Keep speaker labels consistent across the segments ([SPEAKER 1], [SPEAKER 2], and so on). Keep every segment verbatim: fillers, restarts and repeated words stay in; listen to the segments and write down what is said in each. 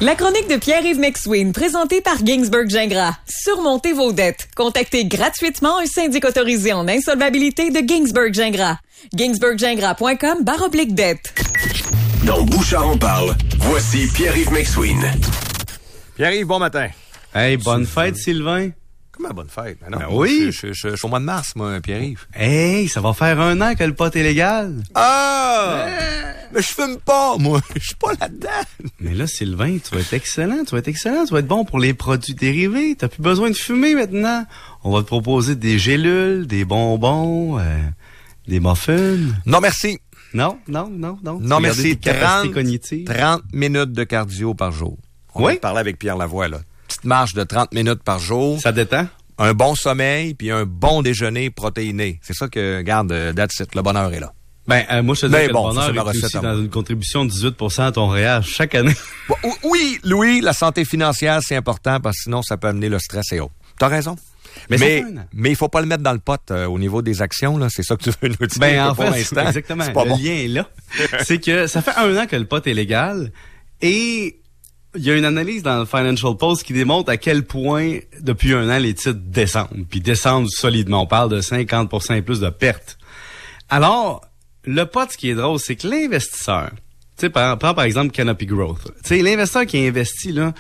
[SPEAKER 1] La chronique de Pierre-Yves McSween, présentée par Ginsberg Gingras. Surmontez vos dettes. Contactez gratuitement un syndic autorisé en insolvabilité de Ginsberg Gingras. ginsberg gingras point com barre oblique dette.
[SPEAKER 2] Dans Bouchard en parle, voici Pierre-Yves McSween.
[SPEAKER 3] Pierre-Yves, bon matin.
[SPEAKER 4] Hey, bonne fête, Sylvain.
[SPEAKER 3] Comment bonne fête? Ben non,
[SPEAKER 4] ben oui.
[SPEAKER 3] Je, je, je, je suis au mois de mars, moi, Pierre-Yves.
[SPEAKER 4] Hey, ça va faire un an que le pot est légal.
[SPEAKER 3] Ah! Euh... Mais je fume pas, moi. Je suis pas là-dedans.
[SPEAKER 4] Mais là, Sylvain, tu vas être excellent. Tu vas être excellent. Tu vas être bon pour les produits dérivés. T'as plus besoin de fumer maintenant. On va te proposer des gélules, des bonbons, euh, des muffins.
[SPEAKER 3] Non, merci.
[SPEAKER 4] Non, non, non, non.
[SPEAKER 3] Non, merci.
[SPEAKER 4] trente,
[SPEAKER 3] trente minutes de cardio par jour. On
[SPEAKER 4] oui?
[SPEAKER 3] va parler avec Pierre Lavoie, là. Petite marche de trente minutes par jour.
[SPEAKER 4] Ça détend?
[SPEAKER 3] Un bon sommeil, puis un bon déjeuner protéiné. C'est ça que, garde, that's it, le bonheur est là.
[SPEAKER 4] Ben, euh, moi, je te dis
[SPEAKER 3] ben
[SPEAKER 4] que
[SPEAKER 3] bon,
[SPEAKER 4] le bonheur est
[SPEAKER 3] recette
[SPEAKER 4] aussi dans une contribution de dix-huit pour cent à ton réage chaque année.
[SPEAKER 3] Oui, Louis, la santé financière, c'est important, parce que sinon, ça peut amener le stress et autres. T'as raison. Mais, mais, mais il faut pas le mettre dans le pot euh, au niveau des actions, là. C'est ça que tu veux nous dire.
[SPEAKER 4] Ben, en fait,
[SPEAKER 3] l'instant.
[SPEAKER 4] exactement.
[SPEAKER 3] C'est pas
[SPEAKER 4] le
[SPEAKER 3] bon.
[SPEAKER 4] lien est là. C'est que ça fait un an que le pot est légal et il y a une analyse dans le Financial Post qui démontre à quel point, depuis un an, les titres descendent. Puis descendent solidement. On parle de cinquante pour cent et plus de pertes. Alors, le pot, ce qui est drôle, c'est que l'investisseur, tu sais, prends par, par exemple Canopy Growth. Tu sais, l'investisseur qui a investi, là,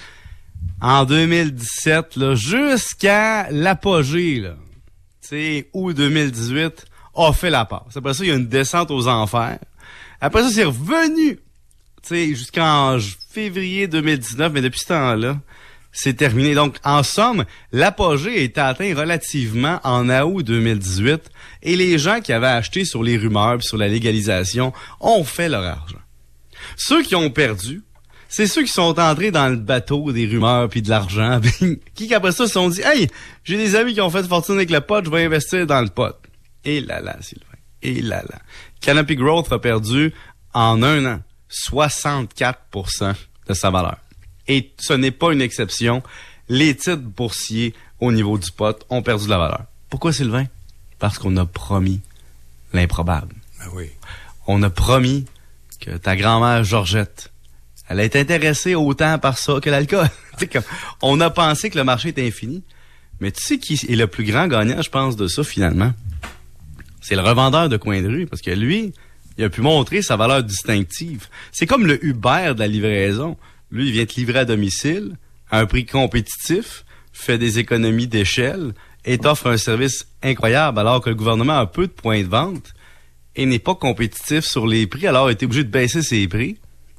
[SPEAKER 4] en deux mille dix-sept, là, jusqu'à l'apogée, là, tu sais, août deux mille dix-huit, a fait la passe. Après ça, il y a une descente aux enfers. Après ça, c'est revenu, tu sais, jusqu'en février deux mille dix-neuf, mais depuis ce temps-là, c'est terminé. Donc, en somme, l'apogée a été atteint relativement en août deux mille dix-huit et les gens qui avaient acheté sur les rumeurs puis sur la légalisation ont fait leur argent. Ceux qui ont perdu, c'est ceux qui sont entrés dans le bateau des rumeurs puis de l'argent, qui après ça se sont dit « Hey, j'ai des amis qui ont fait fortune avec le pot, je vais investir dans le pot. » Et là là, Sylvain, et là là. Canopy Growth a perdu en un an soixante-quatre pour cent de sa valeur. Et ce n'est pas une exception. Les titres boursiers au niveau du pot ont perdu de la valeur. Pourquoi, Sylvain? Parce qu'on a promis l'improbable.
[SPEAKER 3] Ben oui.
[SPEAKER 4] On a promis que ta grand-mère Georgette, elle est intéressée autant par ça que l'alcool. On a pensé que le marché était infini. Mais tu sais qui est le plus grand gagnant, je pense, de ça, finalement? C'est le revendeur de coin de rue. Parce que lui, il a pu montrer sa valeur distinctive. C'est comme le Uber de la livraison. Lui, il vient te livrer à domicile, à un prix compétitif, fait des économies d'échelle et t'offre un service incroyable alors que le gouvernement a peu de points de vente et n'est pas compétitif sur les prix, alors il est obligé de baisser ses prix.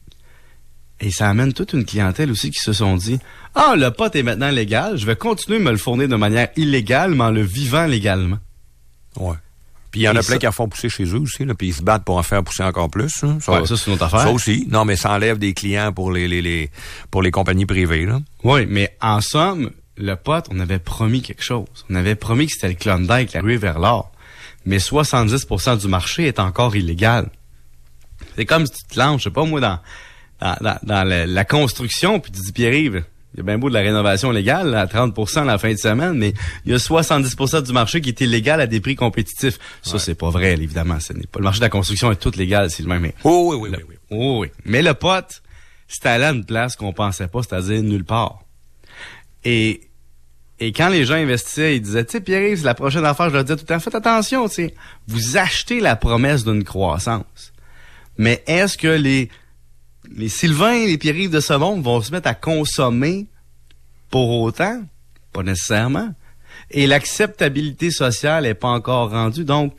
[SPEAKER 4] Et ça amène toute une clientèle aussi qui se sont dit « Ah, le pot est maintenant légal, je vais continuer de me le fournir de manière illégale, mais en le vivant légalement. »
[SPEAKER 3] Ouais. Puis il y en
[SPEAKER 4] et
[SPEAKER 3] a plein
[SPEAKER 4] ça,
[SPEAKER 3] qui en font pousser chez eux aussi, là, puis ils se battent pour en faire pousser encore plus. Hein. Ça,
[SPEAKER 4] ouais, ça, c'est une autre affaire.
[SPEAKER 3] Ça aussi. Non, mais ça enlève des clients pour les, les, les, pour les compagnies privées, là.
[SPEAKER 4] Oui, mais en somme, le pot, on avait promis quelque chose. On avait promis que c'était le Klondike, la ruée vers l'or. Mais soixante-dix pour cent du marché est encore illégal. C'est comme si tu te lances, je sais pas moi, dans, dans, dans, dans la, la construction, puis tu dis, Pierre-Yves, il y a bien beau de la rénovation légale, à trente pour cent la fin de semaine, mais il y a soixante-dix pour cent du marché qui est illégal à des prix compétitifs. Ça, ouais. C'est pas vrai, évidemment. Ce n'est pas. Le marché de la construction est tout légal, c'est le même. Mais
[SPEAKER 3] oh oui, oui,
[SPEAKER 4] le,
[SPEAKER 3] oui, oui.
[SPEAKER 4] Oh oui. Mais le pot, c'est allé à une place qu'on pensait pas, c'est-à-dire nulle part. Et, et quand les gens investissaient, ils disaient, tu sais, Pierre-Yves, c'est la prochaine affaire, je leur disais tout le temps, faites attention, tu sais. Vous achetez la promesse d'une croissance. Mais est-ce que les, les Sylvain, les Pierre-Yves de ce monde vont se mettre à consommer pour autant? Pas nécessairement. Et l'acceptabilité sociale n'est pas encore rendue. Donc,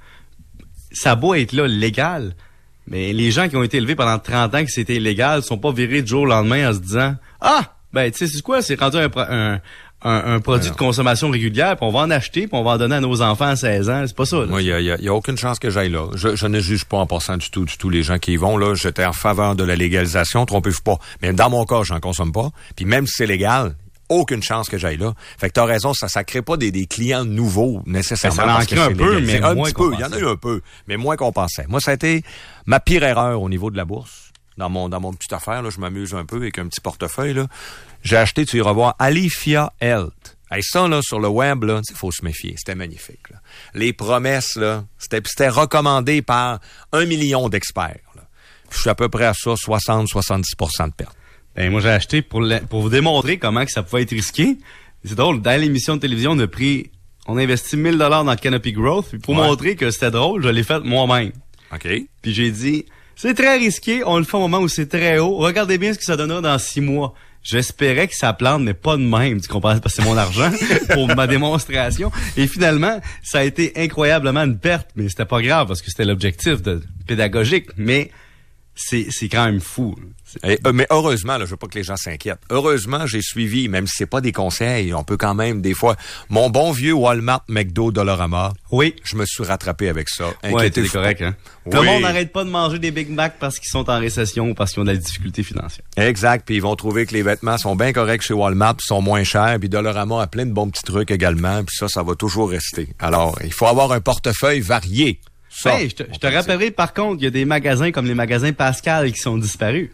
[SPEAKER 4] ça a beau être là légal, mais les gens qui ont été élevés pendant trente ans que c'était illégal sont pas virés du jour au lendemain en se disant « Ah, ben tu sais, c'est quoi? C'est rendu un, un, un, un produit de consommation régulière, puis on va en acheter, puis on va en donner à nos enfants à seize ans. » C'est pas ça.
[SPEAKER 3] Moi, il y a, y, a, y a aucune chance que j'aille là. Je, je ne juge pas en passant du tout, du tout les gens qui y vont. Là, j'étais en faveur de la légalisation, trompez-vous pas. Mais dans mon cas, j'en consomme pas. Puis même si c'est légal, aucune chance que j'aille là. Fait que t'as raison, ça, ça crée pas des, des clients nouveaux, nécessairement.
[SPEAKER 4] Ça en crée un peu, mais
[SPEAKER 3] un
[SPEAKER 4] moins
[SPEAKER 3] petit
[SPEAKER 4] qu'on
[SPEAKER 3] peu. Il y en a
[SPEAKER 4] pensait.
[SPEAKER 3] eu un peu, mais moins qu'on pensait. Moi, ça a été ma pire erreur au niveau de la bourse. Dans mon, dans mon petite affaire, là, je m'amuse un peu avec un petit portefeuille, là. J'ai acheté, tu iras voir, Alifia Health. Hey, ça, là, sur le web, là, il faut se méfier. C'était magnifique, là. Les promesses, là, c'était, c'était recommandé par un million d'experts, là. Puis je suis à peu près à ça, soixante à soixante-dix pour cent de perte.
[SPEAKER 4] Ben, moi, j'ai acheté pour, le, pour vous démontrer comment que ça pouvait être risqué. C'est drôle, dans l'émission de télévision, on a pris, on a investi mille dollars dans Canopy Growth. Puis pour ouais. montrer que c'était drôle, je l'ai fait moi-même.
[SPEAKER 3] OK.
[SPEAKER 4] Puis j'ai dit, c'est très risqué, on le fait au moment où c'est très haut. Regardez bien ce que ça donnera dans six mois. J'espérais que ça plante, mais pas de même, tu comprends? Parce que c'est mon argent pour ma démonstration. Et finalement, ça a été incroyablement une perte, mais c'était pas grave parce que c'était l'objectif de pédagogique. Mais c'est c'est quand même fou.
[SPEAKER 3] Et, euh, mais heureusement, là, je veux pas que les gens s'inquiètent. Heureusement, j'ai suivi, même si c'est pas des conseils, on peut quand même des fois. Mon bon vieux Walmart, McDo, Dollarama.
[SPEAKER 4] Oui.
[SPEAKER 3] Je me suis rattrapé avec ça.
[SPEAKER 4] Ouais, c'est correct, hein.
[SPEAKER 3] Oui.
[SPEAKER 4] Tout le monde n'arrête pas de manger des Big Mac parce qu'ils sont en récession ou parce qu'ils ont de la difficulté financière.
[SPEAKER 3] Exact. Puis ils vont trouver que les vêtements sont bien corrects chez Walmart, puis sont moins chers. Puis Dollarama a plein de bons petits trucs également. Puis ça, ça va toujours rester. Alors, il faut avoir un portefeuille varié. Ça,
[SPEAKER 4] hey, je te, je te rappellerai par contre, il y a des magasins comme les magasins Pascal qui sont disparus.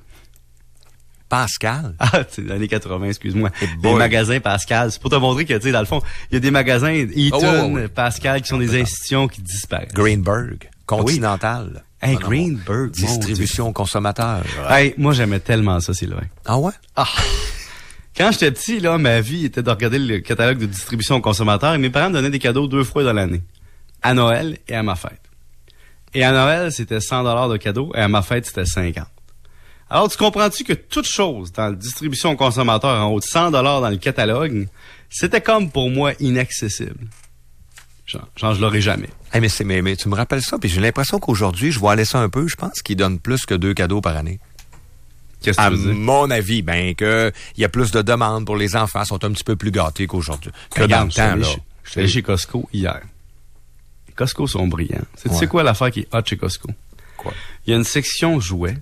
[SPEAKER 3] Pascal?
[SPEAKER 4] Ah, c'est les années quatre-vingts, excuse-moi. Les magasins Pascal. C'est pour te montrer que, tu sais, dans le fond, il y a des magasins Eaton, oh, oh, oh. Pascal, qui sont des institutions qui disparaissent.
[SPEAKER 3] Greenberg, Continental.
[SPEAKER 4] Oui. Hey, ah, Greenberg.
[SPEAKER 3] Distribution consommateur.
[SPEAKER 4] Ouais. Hey, moi, j'aimais tellement ça, Sylvain.
[SPEAKER 3] Ah ouais?
[SPEAKER 4] Ah. Quand j'étais petit, là, ma vie était de regarder le catalogue de distribution consommateur et mes parents me donnaient des cadeaux deux fois dans l'année. À Noël et à ma fête. Et à Noël, c'était cent dollars de cadeaux et à ma fête, c'était cinquante. Alors, tu comprends-tu que toute chose dans la distribution consommateur en haut de cent dollars dans le catalogue, c'était comme pour moi inaccessible. Genre, genre je l'aurais jamais.
[SPEAKER 3] Hey, mais, c'est, mais, mais tu me rappelles ça, puis j'ai l'impression qu'aujourd'hui, je vais aller ça un peu, je pense qu'ils donnent plus que deux cadeaux par année.
[SPEAKER 4] Qu'est-ce que
[SPEAKER 3] à
[SPEAKER 4] tu veux dire?
[SPEAKER 3] mon avis, ben que il y a plus de demandes pour les enfants, sont un petit peu plus gâtés qu'aujourd'hui. Que
[SPEAKER 4] Regarde,
[SPEAKER 3] dans le temps, là.
[SPEAKER 4] Je suis allé chez Costco hier. Les Costco sont brillants. C'est, ouais. Tu sais quoi l'affaire qui est hot chez Costco?
[SPEAKER 3] Quoi?
[SPEAKER 4] Il y a une section jouets.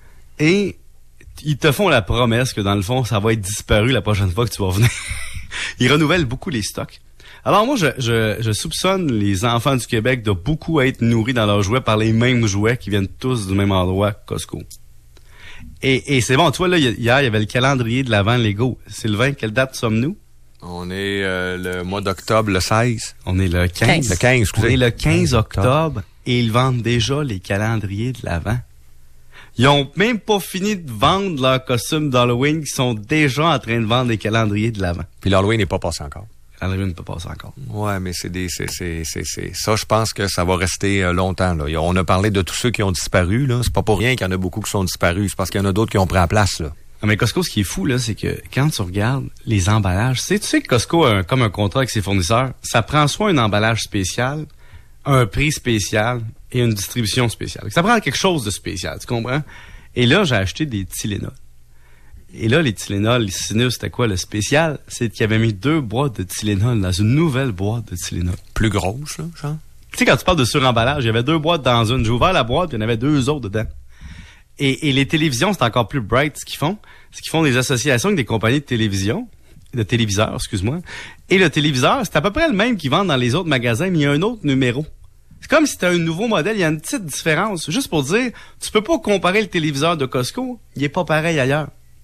[SPEAKER 4] Et ils te font la promesse que dans le fond, ça va être disparu la prochaine fois que tu vas venir. Ils renouvellent beaucoup les stocks. Alors moi, je, je, je soupçonne les enfants du Québec de beaucoup être nourris dans leurs jouets par les mêmes jouets qui viennent tous du même endroit, Costco. Et, et c'est bon, tu vois, là, hier, il y avait le calendrier de l'Avent Lego. Sylvain, quelle date sommes-nous?
[SPEAKER 3] On est euh, le mois d'octobre, le seize.
[SPEAKER 4] On est le quinze.
[SPEAKER 3] Le quinze, excusez.
[SPEAKER 4] On est le quinze octobre et ils vendent déjà les calendriers de l'Avent. Ils ont même pas fini de vendre leurs costumes d'Halloween, qui sont déjà en train de vendre les calendriers de l'Avent.
[SPEAKER 3] Puis l'Halloween n'est pas passé encore.
[SPEAKER 4] L'Halloween n'est pas passé encore.
[SPEAKER 3] Ouais, mais c'est des, c'est, c'est, c'est, c'est, ça, je pense que ça va rester euh, longtemps, là. On a parlé de tous ceux qui ont disparu, là. C'est pas pour rien qu'il y en a beaucoup qui sont disparus. C'est parce qu'il y en a d'autres qui ont pris la place, là.
[SPEAKER 4] Non, mais Costco, ce qui est fou, là, c'est que quand tu regardes les emballages, tu sais, tu sais que Costco a un, comme un contrat avec ses fournisseurs. Ça prend soit un emballage spécial, un prix spécial et une distribution spéciale. Ça prend quelque chose de spécial, tu comprends? Et là, j'ai acheté des Tylenol. Et là, les Tylenol, les sinus, c'était quoi le spécial? C'est qu'ils avaient mis deux boîtes de Tylenol dans une nouvelle boîte de Tylenol.
[SPEAKER 3] Plus grosse, là, genre?
[SPEAKER 4] Tu sais, quand tu parles de suremballage, il y avait deux boîtes dans une. J'ai ouvert la boîte, puis il y en avait deux autres dedans. Et, et les télévisions, c'est encore plus bright ce qu'ils font. C'est qu'ils font des associations avec des compagnies de télévision, de téléviseurs, excuse-moi. Et le téléviseur, c'est à peu près le même qu'ils vendent dans les autres magasins, mais il y a un autre numéro. C'est comme si c'était un nouveau modèle, il y a une petite différence. Juste pour dire, tu peux pas comparer le téléviseur de Costco, il est pas pareil ailleurs.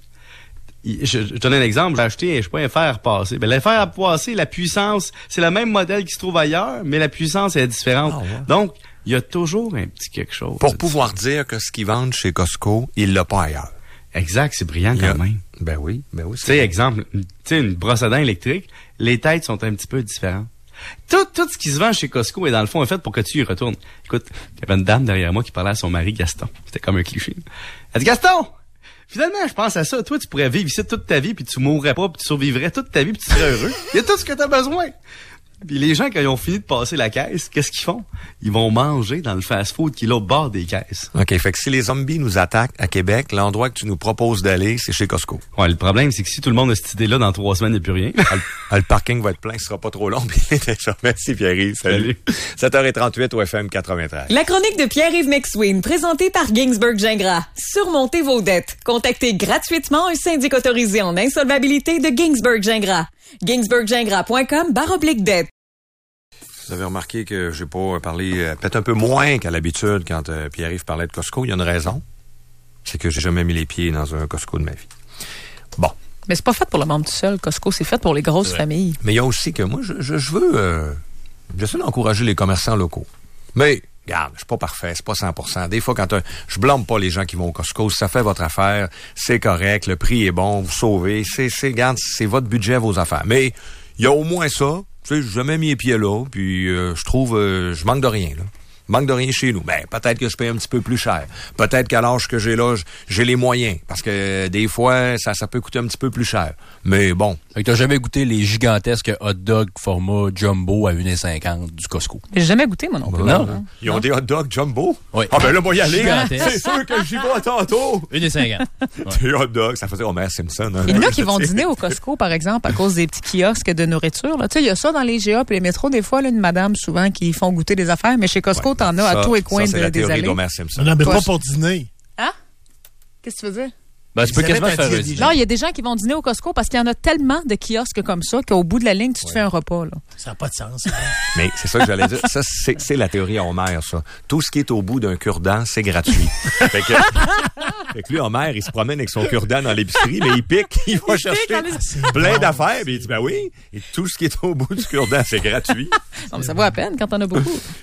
[SPEAKER 4] Je, je, je donne un exemple, j'ai acheté, je sais pas, un fer à repasser. Ben, le fer à repasser, la puissance, c'est le même modèle qui se trouve ailleurs, mais la puissance est différente. Oh, ouais. Donc, il y a toujours un petit quelque chose.
[SPEAKER 3] Pour pouvoir dire que ce qu'ils vendent chez Costco, ils l'ont pas ailleurs.
[SPEAKER 4] Exact, c'est brillant quand a... même.
[SPEAKER 3] Ben oui, ben oui.
[SPEAKER 4] Tu sais, exemple, tu sais, une brosse à dents électrique, les têtes sont un petit peu différentes. Tout, tout ce qui se vend chez Costco est dans le fond est fait pour que tu y retournes. Écoute, il y avait une dame derrière moi qui parlait à son mari Gaston. C'était comme un cliché. Elle dit, Gaston! Finalement, je pense à ça. Toi, tu pourrais vivre ici toute ta vie, puis tu mourrais pas, puis tu survivrais toute ta vie, puis tu serais heureux. Il y a tout ce que tu as besoin. Puis les gens, quand ils ont fini de passer la caisse, qu'est-ce qu'ils font? Ils vont manger dans le fast-food qui est là au bord des caisses.
[SPEAKER 3] OK, fait que si les zombies nous attaquent à Québec, l'endroit que tu nous proposes d'aller, c'est chez Costco.
[SPEAKER 4] Ouais, le problème, c'est que si tout le monde a cette idée-là, dans trois semaines, il n'y a plus rien.
[SPEAKER 3] le, le parking va être plein, ce sera pas trop long. Merci Pierre-Yves. Salut. Salut. sept heures trente-huit au F M quatre-vingt-treize.
[SPEAKER 1] La chronique de Pierre-Yves McSween, présentée par Ginsberg Gingras. Surmontez vos dettes. Contactez gratuitement un syndic autorisé en insolvabilité de Ginsberg Gingras. ginsberg gingras point com barre oblique dette.
[SPEAKER 3] Vous avez remarqué que j'ai pas parlé euh, peut-être un peu moins qu'à l'habitude quand euh, Pierre-Yves parlait de Costco. Il y a une raison. C'est que j'ai jamais mis les pieds dans un Costco de ma vie. Bon.
[SPEAKER 5] Mais c'est pas fait pour le membre tout seul, Costco. C'est fait pour les grosses familles.
[SPEAKER 3] Mais il y a aussi que moi, je, je, je veux... Euh, j'essaie d'encourager les commerçants locaux. Mais Regarde, je suis pas parfait, c'est pas cent pour cent. Des fois, quand un, je blâme pas les gens qui vont au Costco. Si ça fait votre affaire, c'est correct, le prix est bon, vous sauvez. C'est, c'est, regarde, c'est votre budget, vos affaires. Mais il y a au moins ça. Tu sais, j'ai jamais mis les pieds là, puis euh, je trouve, euh, je manque de rien, là. Manque de rien chez nous. Ben, peut-être que je paye un petit peu plus cher. Peut-être qu'à l'âge que j'ai là, j'ai les moyens. Parce que des fois, ça, ça peut coûter un petit peu plus cher. Mais bon.
[SPEAKER 6] Fait que t'as jamais goûté les gigantesques hot dogs format jumbo à une virgule cinquante du Costco?
[SPEAKER 5] J'ai jamais goûté, moi non plus.
[SPEAKER 6] Non.
[SPEAKER 5] Non.
[SPEAKER 3] Ils ont non. des hot dogs jumbo?
[SPEAKER 6] Oui.
[SPEAKER 3] Ah ben là, moi y aller.
[SPEAKER 6] Gigantesque.
[SPEAKER 3] C'est sûr que j'y vais tantôt.
[SPEAKER 6] une virgule cinquante.
[SPEAKER 3] Des hot dogs, ça faisait Homer Simpson. Hein,
[SPEAKER 5] Il y en a qui vont dîner au Costco, par exemple, à cause des petits kiosques de nourriture. Tu sais, il y a ça dans les G A et les métros, des fois, là, une madame, souvent, qui font goûter des affaires. Mais chez Costco, ouais, t'en as ça, à tous les coins
[SPEAKER 3] ça, c'est
[SPEAKER 5] de,
[SPEAKER 3] la
[SPEAKER 5] des allées.
[SPEAKER 3] d'Homer Simpson.
[SPEAKER 7] Non, mais pas pour dîner.
[SPEAKER 5] Hein? Qu'est-ce que tu veux dire?
[SPEAKER 6] Ben, tu peux quasiment faire un
[SPEAKER 5] Non, il y a des gens qui vont dîner au Costco parce qu'il y en a tellement de kiosques comme ça qu'au bout de la ligne, tu te ouais. fais un repas. Là.
[SPEAKER 7] Ça n'a pas de sens. Hein?
[SPEAKER 3] Mais c'est ça que j'allais dire. Ça, c'est, c'est la théorie à Homer, ça. Tout ce qui est au bout d'un cure-dent, c'est gratuit. fait, que, fait que lui, Homer, il se promène avec son cure-dent dans l'épicerie, mais il pique, il va il chercher plein bon. d'affaires, puis il dit, ben oui, et tout ce qui est au bout du cure-dent, c'est gratuit.
[SPEAKER 5] Non, mais ça vaut à peine quand t'en as beaucoup.